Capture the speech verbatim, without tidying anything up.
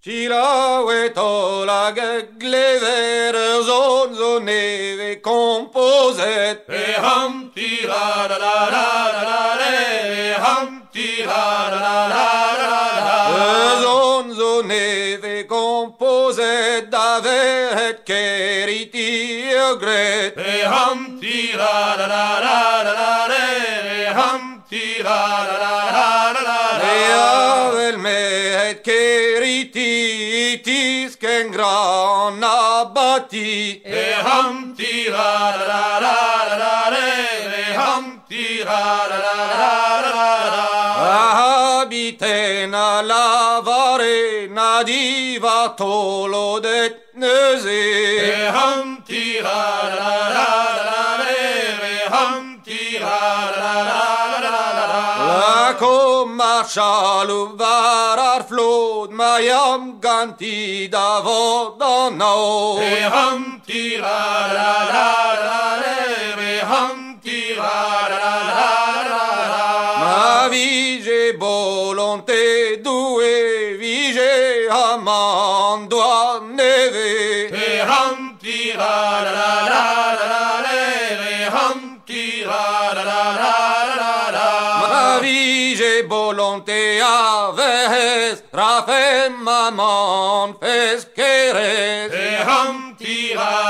Cilaweto la glevere zon zoneve composet e hum tira la la la la la le hum tira la la la la la zon zoneve composet d'avet keriti gret e hum tira la la la la la le hum tira la la la la la e avel me keriti tis ken gran abati e hum tira la la la la la le hum tira la la la la la habitena lavare na diva tolo det neze e hum tira la la la la le hum tira la la la la la commercialu varar flod majam ganti da vodano e hum tira la la la le hum tira la la la la ma vige volonté due vige amando a neve e hum tira la la la la le hum tira la la la la la ma vige volonté aves rafem maman fes queres e hum tira